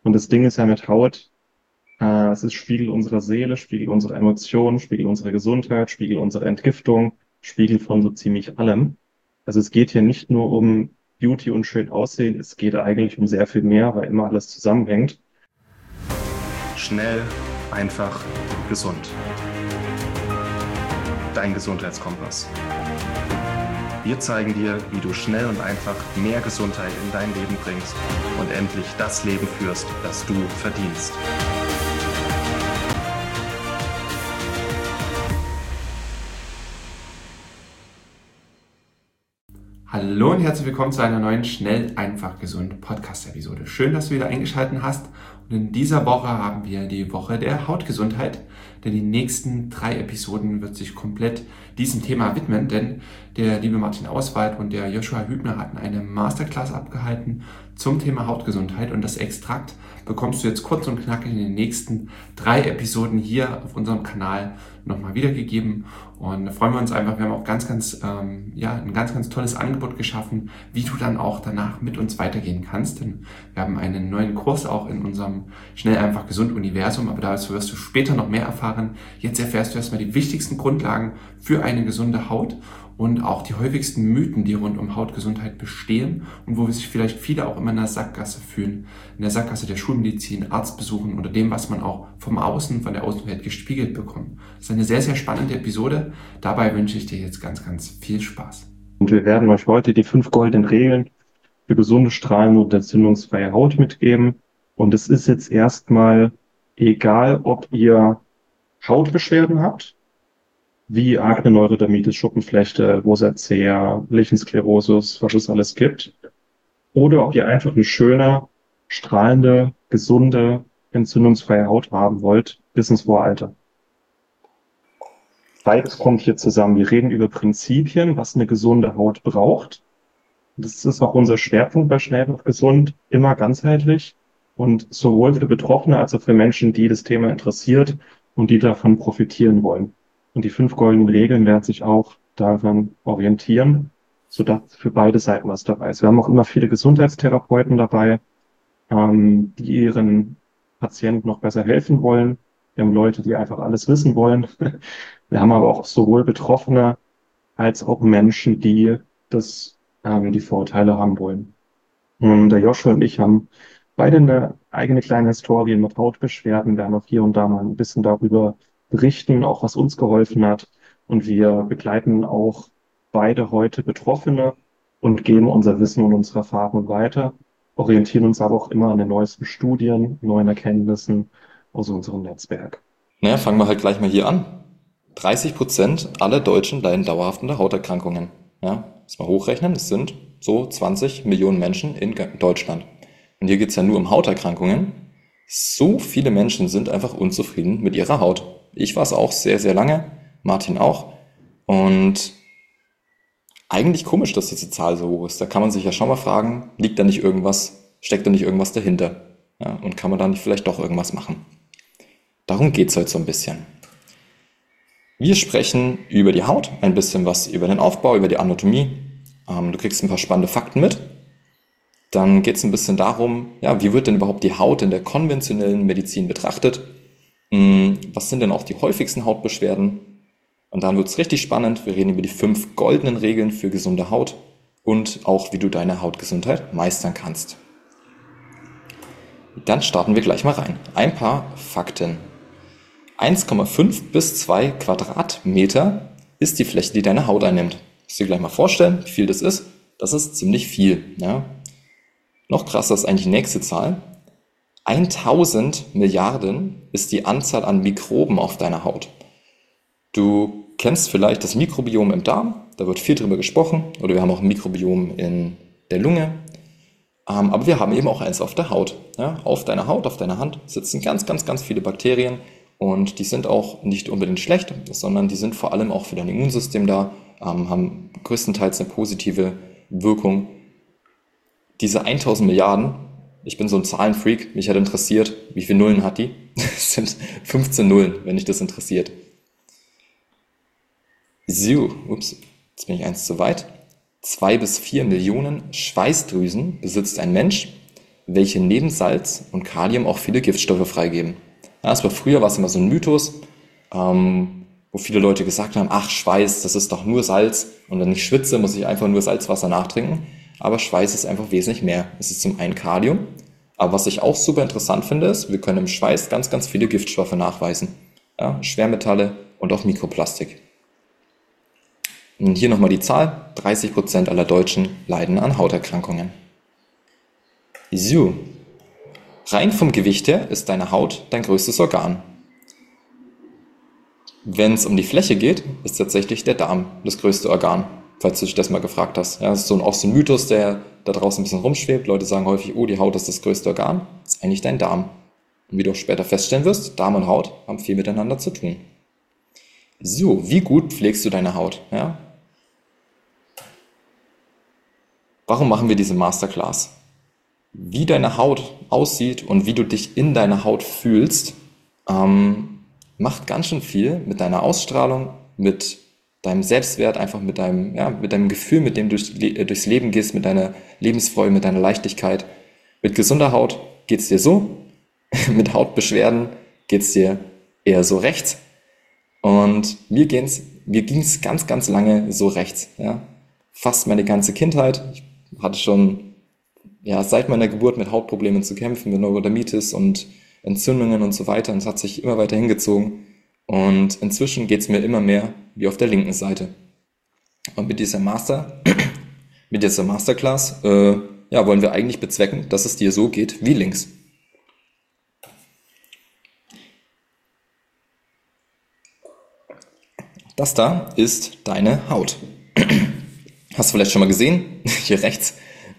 Und das Ding ist ja mit Haut, es ist Spiegel unserer Seele, Spiegel unserer Emotionen, Spiegel unserer Gesundheit, Spiegel unserer Entgiftung, Spiegel von so ziemlich allem. Also es geht hier nicht nur um Beauty und schön aussehen, es geht eigentlich um sehr viel mehr, weil immer alles zusammenhängt. Schnell, einfach, gesund. Dein Gesundheitskompass. Wir zeigen dir, wie du schnell und einfach mehr Gesundheit in dein Leben bringst und endlich das Leben führst, das du verdienst. Hallo und herzlich willkommen zu einer neuen Schnell, einfach, gesund Podcast-Episode. Schön, dass du wieder eingeschaltet hast. Und in dieser Woche haben wir die Woche der Hautgesundheit. Denn die nächsten 3 Episoden wird sich komplett diesem Thema widmen. Denn der liebe Martin Auswald und der Joshua Hübner hatten eine Masterclass abgehalten zum Thema Hautgesundheit. Und das Extrakt bekommst du jetzt kurz und knackig in den nächsten 3 Episoden hier auf unserem Kanal nochmal wiedergegeben. Und da freuen wir uns einfach. Wir haben auch ein ganz tolles Angebot geschaffen, wie du dann auch danach mit uns weitergehen kannst. Denn wir haben einen neuen Kurs auch in unserem Schnell, einfach, gesund Universum, aber dazu wirst du später noch mehr erfahren. Jetzt erfährst du erstmal die wichtigsten Grundlagen für eine gesunde Haut und auch die häufigsten Mythen, die rund um Hautgesundheit bestehen und wo sich vielleicht viele auch immer in der Sackgasse fühlen. In der Sackgasse der Schulmedizin, Arztbesuchen oder dem, was man auch vom Außen, von der Außenwelt gespiegelt bekommt. Das ist eine sehr, sehr spannende Episode. Dabei wünsche ich dir jetzt ganz viel Spaß. Und wir werden euch heute die 5 goldenen Regeln für gesunde, strahlende und entzündungsfreie Haut mitgeben. Und es ist jetzt erstmal egal, ob ihr Hautbeschwerden habt, wie Akne, Neurodermitis, Schuppenflechte, Rosacea, Lichensklerosis, was es alles gibt, oder ob ihr einfach eine schöne, strahlende, gesunde, entzündungsfreie Haut haben wollt, bis ins hohe Alter. Beides kommt hier zusammen. Wir reden über Prinzipien, was eine gesunde Haut braucht. Das ist auch unser Schwerpunkt bei Schnell und Gesund, immer ganzheitlich und sowohl für Betroffene als auch für Menschen, die das Thema interessiert und die davon profitieren wollen. Und die 5 goldenen Regeln werden sich auch daran orientieren, sodass für beide Seiten was dabei ist. Wir haben auch immer viele Gesundheitstherapeuten dabei, die ihren Patienten noch besser helfen wollen. Wir haben Leute, die einfach alles wissen wollen. Wir haben aber auch sowohl Betroffene als auch Menschen, die Vorurteile haben wollen. Und der Joshua und ich haben beide eine eigene kleine Historie mit Hautbeschwerden. Wir haben auch hier und da mal ein bisschen darüber berichten, auch was uns geholfen hat. Und wir begleiten auch beide heute Betroffene und geben unser Wissen und unsere Erfahrungen weiter, orientieren uns aber auch immer an den neuesten Studien, neuen Erkenntnissen aus unserem Netzwerk. Naja, fangen wir halt gleich mal hier an. 30% aller Deutschen leiden dauerhaft unter Hauterkrankungen. Ja, muss mal hochrechnen, das sind so 20 Millionen Menschen in Deutschland. Und hier geht's ja nur um Hauterkrankungen. So viele Menschen sind einfach unzufrieden mit ihrer Haut. Ich war es auch sehr, sehr lange, Martin auch. Und eigentlich komisch, dass diese Zahl so hoch ist. Da kann man sich ja schon mal fragen, liegt da nicht irgendwas, steckt da nicht irgendwas dahinter? Ja, und kann man da nicht vielleicht doch irgendwas machen? Darum geht's heute so ein bisschen. Wir sprechen über die Haut, ein bisschen was über den Aufbau, über die Anatomie. Du kriegst ein paar spannende Fakten mit. Dann geht es ein bisschen darum, ja, wie wird denn überhaupt die Haut in der konventionellen Medizin betrachtet? Was sind denn auch die häufigsten Hautbeschwerden? Und dann wird es richtig spannend. Wir reden über die 5 goldenen Regeln für gesunde Haut und auch, wie du deine Hautgesundheit meistern kannst. Dann starten wir gleich mal rein. Ein paar Fakten. 1,5 bis 2 Quadratmeter ist die Fläche, die deine Haut einnimmt. Musst du dir gleich mal vorstellen, wie viel das ist. Das ist ziemlich viel. Ja? Noch krasser ist eigentlich die nächste Zahl. 1000 Milliarden ist die Anzahl an Mikroben auf deiner Haut. Du kennst vielleicht das Mikrobiom im Darm, da wird viel drüber gesprochen. Oder wir haben auch ein Mikrobiom in der Lunge. Aber wir haben eben auch eins auf der Haut. Ja? Auf deiner Haut, auf deiner Hand sitzen ganz viele Bakterien. Und die sind auch nicht unbedingt schlecht, sondern die sind vor allem auch für dein Immunsystem da, haben größtenteils eine positive Wirkung. Diese 1000 Milliarden, ich bin so ein Zahlenfreak, mich hat interessiert, wie viele Nullen hat die? Das sind 15 Nullen, wenn dich das interessiert. So, jetzt bin ich eins zu weit. 2 bis 4 Millionen Schweißdrüsen besitzt ein Mensch. welche neben Salz und Kalium auch viele Giftstoffe freigeben. Ja, das war früher war es immer so ein Mythos, wo viele Leute gesagt haben, ach, Schweiß, das ist doch nur Salz und wenn ich schwitze, muss ich einfach nur Salzwasser nachtrinken. Aber Schweiß ist einfach wesentlich mehr. Es ist zum einen Kalium, aber was ich auch super interessant finde, ist, wir können im Schweiß ganz, ganz viele Giftstoffe nachweisen. Ja, Schwermetalle und auch Mikroplastik. Und hier nochmal die Zahl, 30% aller Deutschen leiden an Hauterkrankungen. So, rein vom Gewicht her ist deine Haut dein größtes Organ. Wenn es um die Fläche geht, ist tatsächlich der Darm das größte Organ, falls du dich das mal gefragt hast. Ja, das ist auch so ein Mythos, der da draußen ein bisschen rumschwebt. Leute sagen häufig, oh, die Haut ist das größte Organ. Das ist eigentlich dein Darm. Und wie du auch später feststellen wirst, Darm und Haut haben viel miteinander zu tun. So, wie gut pflegst du deine Haut? Ja? Warum machen wir diese Masterclass? Wie deine Haut aussieht und wie du dich in deiner Haut fühlst, macht ganz schön viel mit deiner Ausstrahlung, mit deinem Selbstwert, einfach mit deinem Gefühl, mit dem du durchs Leben gehst, mit deiner Lebensfreude, mit deiner Leichtigkeit. Mit gesunder Haut geht's dir so, mit Hautbeschwerden geht's dir eher so rechts. Und mir ging's ganz, ganz lange so rechts. Ja? Fast meine ganze Kindheit. Ich hatte schon seit meiner Geburt mit Hautproblemen zu kämpfen, mit Neurodermitis und Entzündungen und so weiter. Und es hat sich immer weiter hingezogen. Und inzwischen geht's mir immer mehr wie auf der linken Seite. Und mit dieser Masterclass wollen wir eigentlich bezwecken, dass es dir so geht wie links. Das da ist deine Haut. Hast du vielleicht schon mal gesehen? Hier rechts.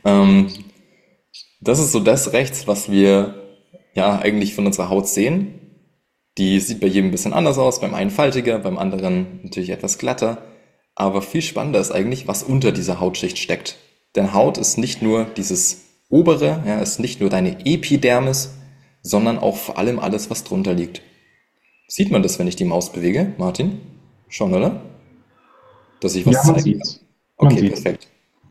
Das ist so das rechts, was wir eigentlich von unserer Haut sehen. Die sieht bei jedem ein bisschen anders aus, beim einen faltiger, beim anderen natürlich etwas glatter. Aber viel spannender ist eigentlich, was unter dieser Hautschicht steckt. Denn Haut ist nicht nur dieses obere, ist nicht nur deine Epidermis, sondern auch vor allem alles, was drunter liegt. Sieht man das, wenn ich die Maus bewege, Martin? Schon, oder? Dass ich was zeige? Man sieht's. Okay, perfekt.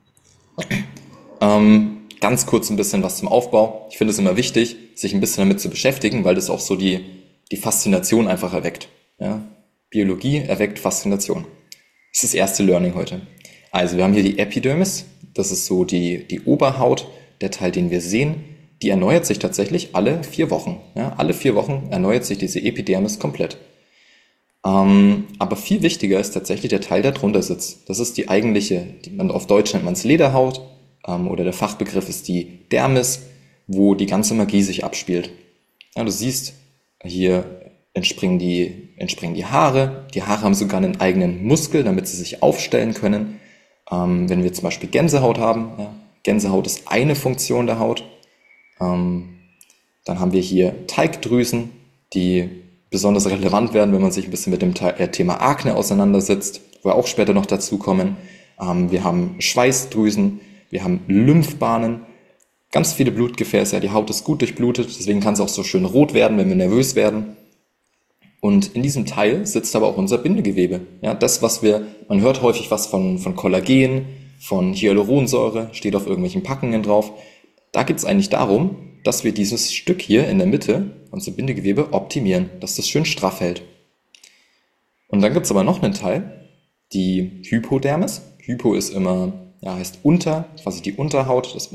Ganz kurz ein bisschen was zum Aufbau. Ich finde es immer wichtig, sich ein bisschen damit zu beschäftigen, weil das auch so die Faszination einfach erweckt. Ja? Biologie erweckt Faszination. Das ist das erste Learning heute. Also wir haben hier die Epidermis. Das ist so die Oberhaut, der Teil, den wir sehen. Die erneuert sich tatsächlich alle 4 Wochen. Ja? Alle 4 Wochen erneuert sich diese Epidermis komplett. Aber viel wichtiger ist tatsächlich der Teil, der drunter sitzt. Das ist die eigentliche, auf Deutsch nennt man es Lederhaut, oder der Fachbegriff ist die Dermis, wo die ganze Magie sich abspielt. Ja, du siehst, hier entspringen die Haare. Die Haare haben sogar einen eigenen Muskel, damit sie sich aufstellen können. Wenn wir zum Beispiel Gänsehaut haben, Gänsehaut ist eine Funktion der Haut. Dann haben wir hier Teigdrüsen, die besonders relevant werden, wenn man sich ein bisschen mit dem Thema Akne auseinandersetzt, wo wir auch später noch dazu kommen. Wir haben Schweißdrüsen, wir haben Lymphbahnen, ganz viele Blutgefäße. Ja, die Haut ist gut durchblutet, deswegen kann es auch so schön rot werden, wenn wir nervös werden. Und in diesem Teil sitzt aber auch unser Bindegewebe. Ja, das, man hört häufig was von Kollagen, von Hyaluronsäure, steht auf irgendwelchen Packungen drauf. Da geht es eigentlich darum, dass wir dieses Stück hier in der Mitte, unser Bindegewebe, optimieren, dass das schön straff hält. Und dann gibt es aber noch einen Teil, die Hypodermis. Hypo ist immer, heißt unter, quasi die Unterhaut, das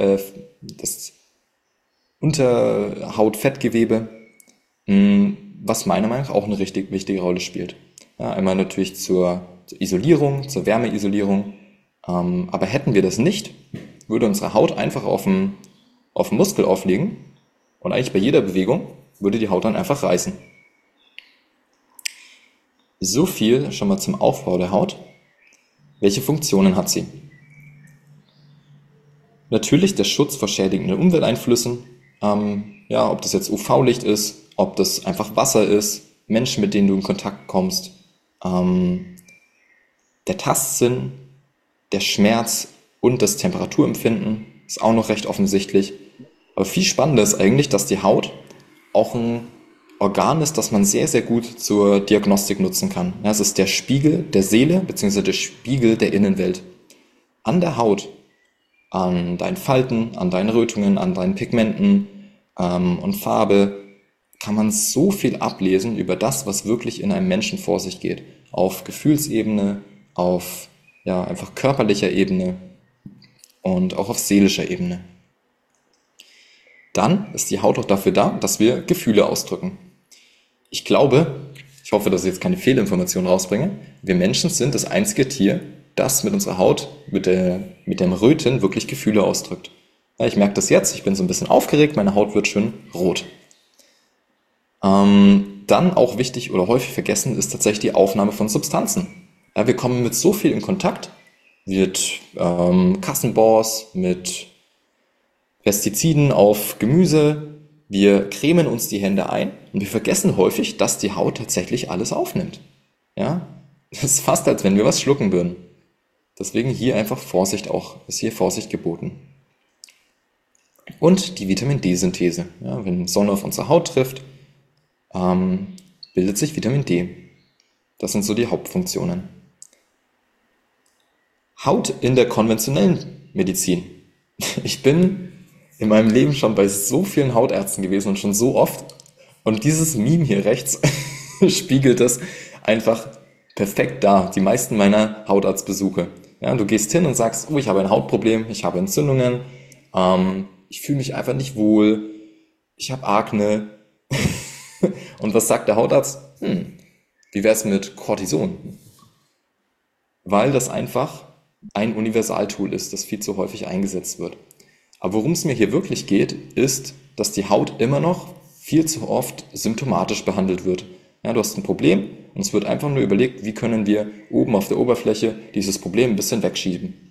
Unterhautfettgewebe, was meiner Meinung nach auch eine richtig wichtige Rolle spielt. Ja, einmal natürlich zur Isolierung, zur Wärmeisolierung. Aber hätten wir das nicht, würde unsere Haut einfach auf dem Muskel aufliegen und eigentlich bei jeder Bewegung würde die Haut dann einfach reißen. So viel schon mal zum Aufbau der Haut. Welche Funktionen hat sie? Natürlich der Schutz vor schädigenden Umwelteinflüssen, ob das jetzt UV-Licht ist, ob das einfach Wasser ist, Menschen, mit denen du in Kontakt kommst, der Tastsinn, der Schmerz und das Temperaturempfinden ist auch noch recht offensichtlich. Aber viel spannender ist eigentlich, dass die Haut auch ein Organ ist, das man sehr, sehr gut zur Diagnostik nutzen kann. Ja, es ist der Spiegel der Seele bzw. der Spiegel der Innenwelt. An der Haut an deinen Falten, an deinen Rötungen, an deinen Pigmenten und Farbe, kann man so viel ablesen über das, was wirklich in einem Menschen vor sich geht. Auf Gefühlsebene, auf einfach körperlicher Ebene und auch auf seelischer Ebene. Dann ist die Haut auch dafür da, dass wir Gefühle ausdrücken. Ich hoffe, dass ich jetzt keine Fehlinformationen rausbringe, wir Menschen sind das einzige Tier, das mit unserer Haut, mit dem Röten wirklich Gefühle ausdrückt. Ja, ich merke das jetzt, ich bin so ein bisschen aufgeregt, meine Haut wird schön rot. Dann auch wichtig oder häufig vergessen ist tatsächlich die Aufnahme von Substanzen. Ja, wir kommen mit so viel in Kontakt, mit Kassenbons, mit Pestiziden auf Gemüse, wir cremen uns die Hände ein und wir vergessen häufig, dass die Haut tatsächlich alles aufnimmt. Ja, das ist fast, als wenn wir was schlucken würden. Deswegen hier einfach Vorsicht ist hier Vorsicht geboten. Und die Vitamin D-Synthese. Ja, wenn Sonne auf unsere Haut trifft, bildet sich Vitamin D. Das sind so die Hauptfunktionen. Haut in der konventionellen Medizin. Ich bin in meinem Leben schon bei so vielen Hautärzten gewesen und schon so oft. Und dieses Meme hier rechts spiegelt das einfach perfekt dar. Die meisten meiner Hautarztbesuche. Ja, du gehst hin und sagst, ich habe ein Hautproblem, ich habe Entzündungen, ich fühle mich einfach nicht wohl, ich habe Akne. Und was sagt der Hautarzt? Wie wäre es mit Cortison? Weil das einfach ein Universaltool ist, das viel zu häufig eingesetzt wird. Aber worum es mir hier wirklich geht, ist, dass die Haut immer noch viel zu oft symptomatisch behandelt wird. Ja, du hast ein Problem und es wird einfach nur überlegt, wie können wir oben auf der Oberfläche dieses Problem ein bisschen wegschieben.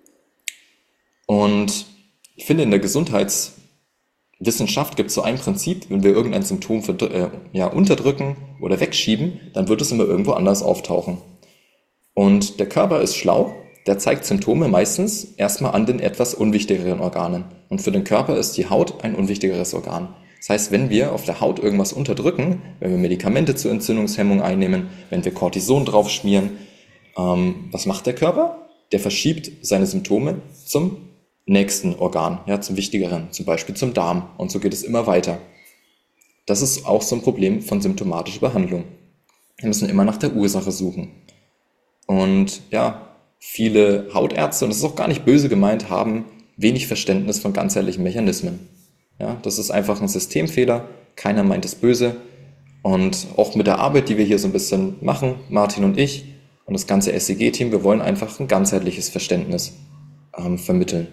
Und ich finde, in der Gesundheitswissenschaft gibt es so ein Prinzip, wenn wir irgendein Symptom unterdrücken oder wegschieben, dann wird es immer irgendwo anders auftauchen. Und der Körper ist schlau. Der zeigt Symptome meistens erstmal an den etwas unwichtigeren Organen. Und für den Körper ist die Haut ein unwichtigeres Organ. Das heißt, wenn wir auf der Haut irgendwas unterdrücken, wenn wir Medikamente zur Entzündungshemmung einnehmen, wenn wir Cortison drauf schmieren, was macht der Körper? Der verschiebt seine Symptome zum nächsten Organ, zum wichtigeren, zum Beispiel zum Darm. Und so geht es immer weiter. Das ist auch so ein Problem von symptomatischer Behandlung. Wir müssen immer nach der Ursache suchen. Und viele Hautärzte, und das ist auch gar nicht böse gemeint, haben wenig Verständnis von ganzheitlichen Mechanismen. Ja, das ist einfach ein Systemfehler, keiner meint es böse. Und auch mit der Arbeit, die wir hier so ein bisschen machen, Martin und ich und das ganze SEG-Team, wir wollen einfach ein ganzheitliches Verständnis vermitteln.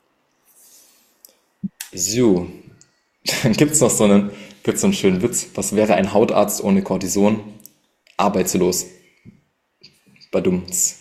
So, dann gibt es noch so einen schönen Witz. Was wäre ein Hautarzt ohne Cortison? Arbeitslos. Badumts.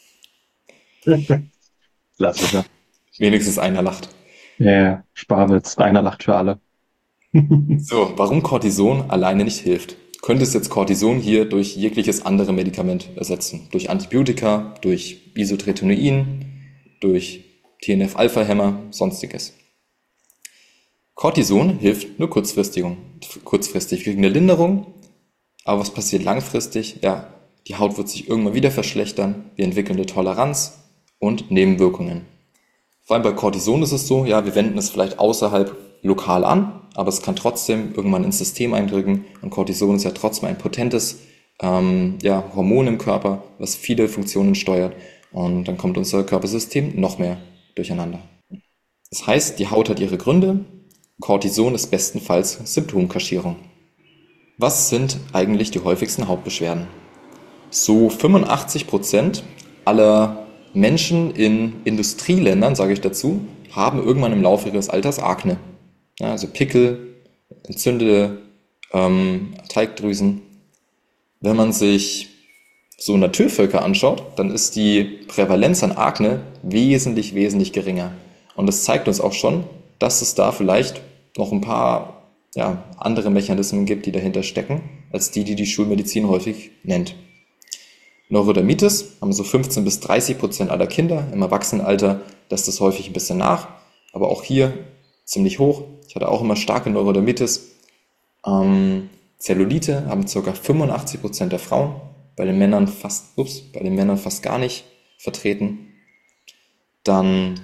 Klassiker. Wenigstens einer lacht. Ja, Sparwitz, einer lacht für alle. So, warum Cortison alleine nicht hilft? Du könntest jetzt Cortison hier durch jegliches andere Medikament ersetzen. Durch Antibiotika, durch Isotretinoin, durch TNF-Alpha-Hämmer, sonstiges. Cortison hilft nur kurzfristig. Wir kriegen eine Linderung, aber was passiert langfristig? Ja, die Haut wird sich irgendwann wieder verschlechtern, wir entwickeln eine Toleranz und Nebenwirkungen. Vor allem bei Cortison ist es so, wir wenden es vielleicht außerhalb lokal an, aber es kann trotzdem irgendwann ins System eindrücken und Cortison ist ja trotzdem ein potentes Hormon im Körper, was viele Funktionen steuert und dann kommt unser Körpersystem noch mehr durcheinander. Das heißt, die Haut hat ihre Gründe, Cortison ist bestenfalls Symptomkaschierung. Was sind eigentlich die häufigsten Hautbeschwerden? So 85% aller Menschen in Industrieländern, sage ich dazu, haben irgendwann im Laufe ihres Alters Akne. Ja, also Pickel, entzündete Teigdrüsen. Wenn man sich so Naturvölker anschaut, dann ist die Prävalenz an Akne wesentlich geringer. Und das zeigt uns auch schon, dass es da vielleicht noch ein paar andere Mechanismen gibt, die dahinter stecken, als die Schulmedizin häufig nennt. Neurodermitis haben so 15-30% aller Kinder. Im Erwachsenenalter lässt das häufig ein bisschen nach, aber auch hier ziemlich hoch. Ich hatte auch immer starke Neurodermitis. Zellulite haben ca. 85% der Frauen, bei den Männern fast gar nicht vertreten. Dann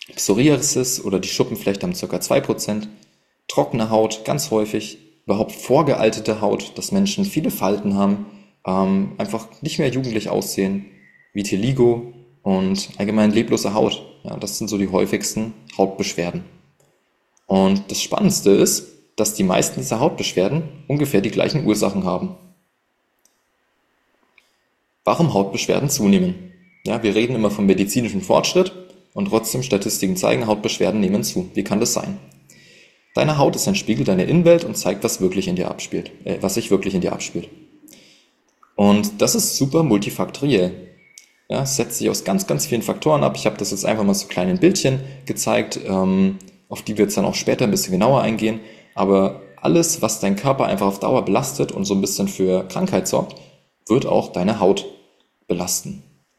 Psoriasis oder die Schuppenflechte haben ca. 2%. Trockene Haut, ganz häufig. Überhaupt vorgealtete Haut, dass Menschen viele Falten haben, einfach nicht mehr jugendlich aussehen. Vitiligo und allgemein leblose Haut. Ja, das sind so die häufigsten Hautbeschwerden. Und das Spannendste ist, dass die meisten dieser Hautbeschwerden ungefähr die gleichen Ursachen haben. Warum Hautbeschwerden zunehmen? Ja, wir reden immer vom medizinischen Fortschritt und trotzdem Statistiken zeigen, Hautbeschwerden nehmen zu. Wie kann das sein? Deine Haut ist ein Spiegel deiner Innenwelt und zeigt, was sich wirklich in dir abspielt. Und das ist super multifaktoriell. Ja, es setzt sich aus ganz, ganz vielen Faktoren ab. Ich habe das jetzt einfach mal so kleinen Bildchen gezeigt, auf die wir jetzt dann auch später ein bisschen genauer eingehen. Aber alles, was dein Körper einfach auf Dauer belastet und so ein bisschen für Krankheit sorgt, wird auch deine Haut belasten.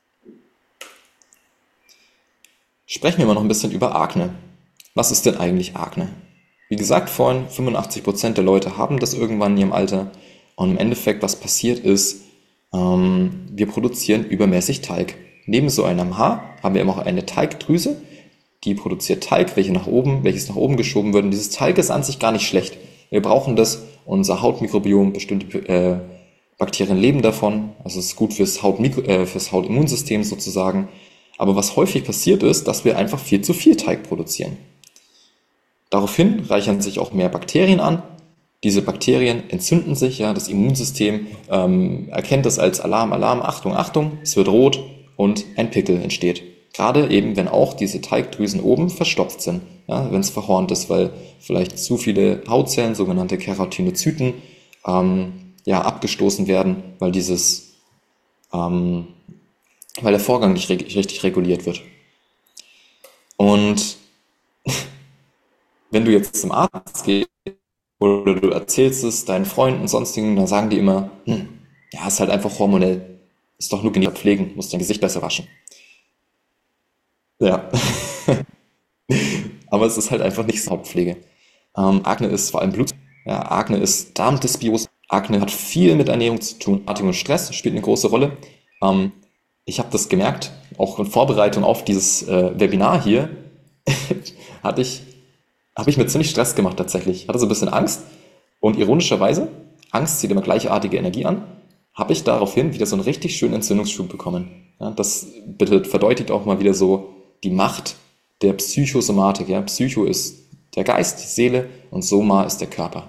Sprechen wir mal noch ein bisschen über Akne. Was ist denn eigentlich Akne? Wie gesagt vorhin, 85% der Leute haben das irgendwann in ihrem Alter. Und im Endeffekt, was passiert ist, wir produzieren übermäßig Talg. Neben so einem Haar haben wir immer auch eine Talgdrüse, die produziert Talg, welches nach oben geschoben wird. Und dieses Talg ist an sich gar nicht schlecht. Wir brauchen das, unser Hautmikrobiom, bestimmte Bakterien leben davon. Also es ist gut fürs Hautimmunsystem sozusagen. Aber was häufig passiert ist, dass wir einfach viel zu viel Talg produzieren. Daraufhin reichern sich auch mehr Bakterien an. Diese Bakterien entzünden sich, ja, das Immunsystem erkennt das als Alarm, Achtung, es wird rot und ein Pickel entsteht. Gerade eben, wenn auch diese Talgdrüsen oben verstopft sind, ja, wenn es verhornt ist, weil vielleicht zu viele Hautzellen, sogenannte Keratinozyten, abgestoßen werden, weil der Vorgang nicht richtig reguliert wird. Und wenn du jetzt zum Arzt gehst oder du erzählst es deinen Freunden, sonstigen, dann sagen die immer, ist halt einfach hormonell, ist doch nur genug pflegen, musst dein Gesicht besser waschen. Ja, aber es ist halt einfach nicht so Hautpflege. Akne ist vor allem Blut, ja, Akne ist Darmdysbiose, Akne hat viel mit Ernährung zu tun, Atmung und Stress spielt eine große Rolle. Ich habe das gemerkt, auch in Vorbereitung auf dieses Webinar hier, habe ich mir ziemlich Stress gemacht tatsächlich. Ich hatte so ein bisschen Angst und ironischerweise, Angst zieht immer gleichartige Energie an, habe ich daraufhin wieder so einen richtig schönen Entzündungsschub bekommen. Ja, das verdeutlicht auch mal wieder so die Macht der Psychosomatik. Ja. Psycho ist der Geist, die Seele und Soma ist der Körper.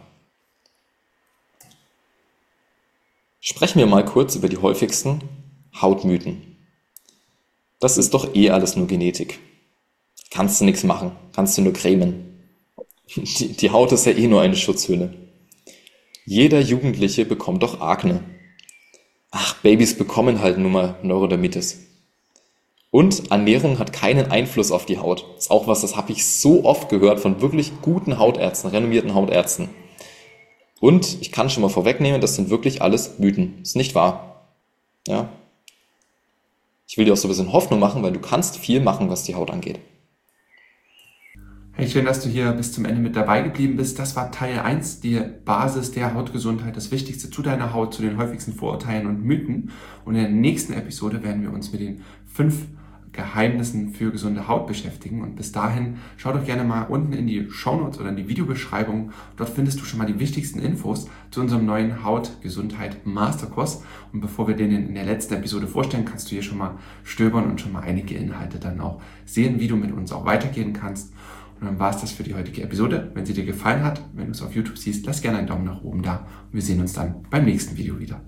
Sprechen wir mal kurz über die häufigsten Hautmythen. Das ist doch alles nur Genetik. Kannst du nichts machen, kannst du nur cremen. Die Haut ist ja nur eine Schutzhülle. Jeder Jugendliche bekommt doch Akne. Ach, Babys bekommen halt nur mal Neurodermitis. Und Ernährung hat keinen Einfluss auf die Haut. Das ist auch was, das habe ich so oft gehört von wirklich guten Hautärzten, renommierten Hautärzten. Und ich kann schon mal vorwegnehmen, das sind wirklich alles Mythen. Das ist nicht wahr. Ja. Ich will dir auch so ein bisschen Hoffnung machen, weil du kannst viel machen, was die Haut angeht. Hey, schön, dass du hier bis zum Ende mit dabei geblieben bist. Das war Teil 1, die Basis der Hautgesundheit, das Wichtigste zu deiner Haut, zu den häufigsten Vorurteilen und Mythen. Und in der nächsten Episode werden wir uns mit den 5 Geheimnissen für gesunde Haut beschäftigen. Und bis dahin, schau doch gerne mal unten in die Shownotes oder in die Videobeschreibung. Dort findest du schon mal die wichtigsten Infos zu unserem neuen Hautgesundheit Masterkurs. Und bevor wir den in der letzten Episode vorstellen, kannst du hier schon mal stöbern und schon mal einige Inhalte dann auch sehen, wie du mit uns auch weitergehen kannst. Und dann war es das für die heutige Episode. Wenn sie dir gefallen hat, wenn du es auf YouTube siehst, lass gerne einen Daumen nach oben da. Und wir sehen uns dann beim nächsten Video wieder.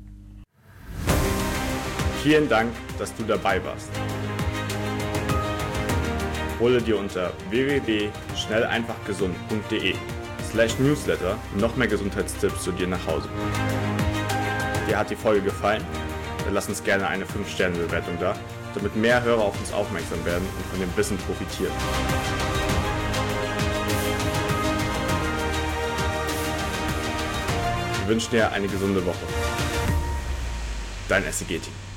Vielen Dank, dass du dabei warst. Hole dir unter www.schnelleinfachgesund.de/newsletter noch mehr Gesundheitstipps zu dir nach Hause. Dir hat die Folge gefallen? Dann lass uns gerne eine 5-Sterne-Bewertung da, damit mehr Hörer auf uns aufmerksam werden und von dem Wissen profitieren. Wir wünschen dir eine gesunde Woche. Dein SEG-Team.